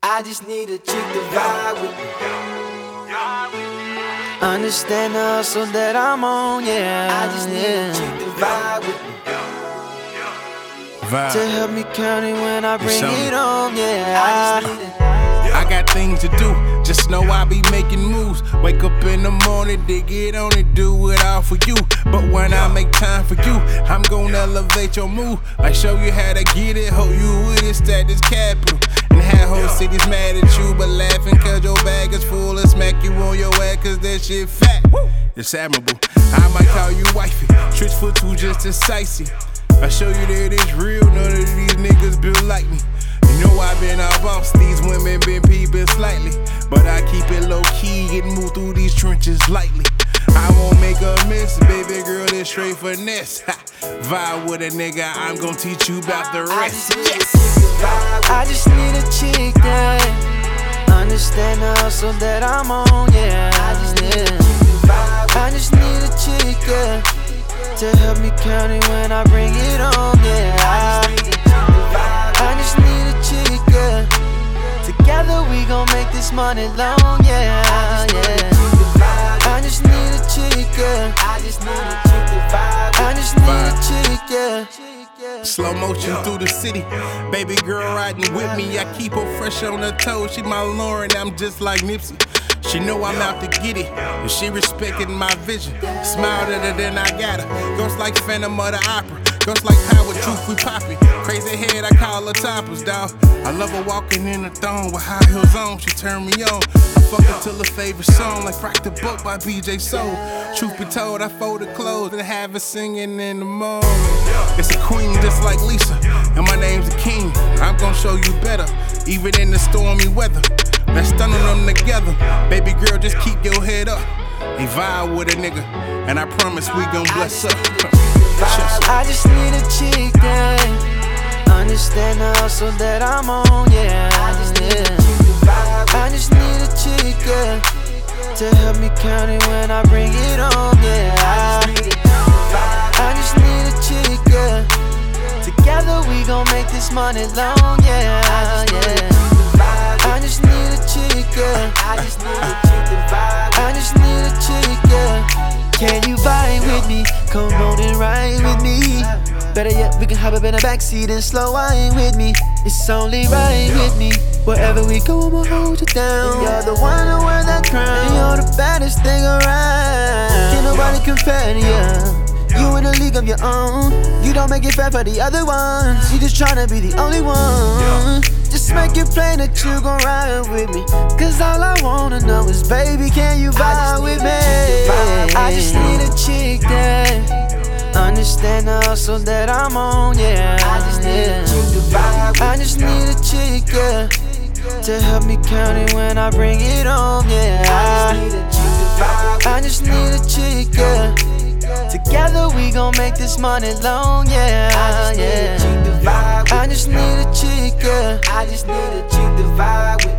I just need a chick to vibe with me. Understand the hustle that I'm on, yeah. I just need a chick to vibe with me. Vibe. To help me count it when I bring it on, yeah. I just need a I got things to do, just know I be making moves. Wake up in the morning, dig it on it, do it all for you. But when I make time for you, I'm gonna elevate your mood. Like show you how to get it, hope you with it, status capital. And half whole city's mad at you, but laughing cause your bag is full and smack you on your ass cause that shit fat. It's admirable, I might call you wifey, switch for two just as sightsee. I show you that it's real, none of these niggas built like me. You know I been off bumps, these women been peeping slightly. But I keep it low key and move through these trenches lightly. I won't make a miss, baby girl, it's straight finesse. Vibe with a nigga, I'm gon' teach you about the rest. Yes. I just need a chick that understand the hustle that I'm on, yeah. I just need a chick, yeah, to help me count it when I bring it on, yeah. I just need a chick, yeah. Together we gon' make this money long, yeah, yeah. I just need a chick, yeah. I just need a chick to vibe with me. I just need a chick, yeah. Slow motion through the city, baby girl riding with me. I keep her fresh on her toes. She my Lauren, I'm just like Nipsey. She know I'm out to get it, and she respected my vision. Smiled at her, then I got her. Ghost like Phantom of the Opera. Ghost like Power Truth, we poppin'. Crazy head, I call her toppers, dawg. I love her walking in a thong with high heels on. She turn me on. I fuck her till her favorite song, like Rock the Boat by BJ Soul. Truth be told, I fold her clothes and have her singing in the morning. It's a queen just like Lisa, and my name's the king. I'm gon' show you better, even in the stormy weather. Let's stun on them together. Baby girl, just keep your head up. They vibe with a nigga, and I promise we gon' bless up. I just need a chick that understand the hustle that I'm on, yeah. I just need a chick, yeah, to help me count it when I bring it on, yeah. I just need a chick, yeah. Together we gon' make this money long, yeah, yeah. I just need a chick, yeah. I just need a chick to vibe with me. I just need a chick, yeah. Can you vibe with me? Come on and ride with me. Better yet, we can hop up in the backseat and slow wine with me. It's only right with me. Wherever we go, I'ma hold you down. You're the one to wear that crown. You're the baddest thing around. Can't nobody compare to you. You in a league of your own. You don't make it fair for the other ones. You just tryna be the only one. Just make it plain that you gon' ride with me. Cause all I wanna know is, baby, can you vibe with me? I just need a chick that understand the hustle that I'm on, yeah. I just need a chick to vibe with me. I just need a chick, yeah, to help me count it when I bring it on, yeah. I just need a chick to vibe with me. I just need a chick, yeah. Together we gon' make this money long, yeah, yeah. I just need a chick to vibe with me. I just need a chick, yeah. I just need a chick to vibe with me.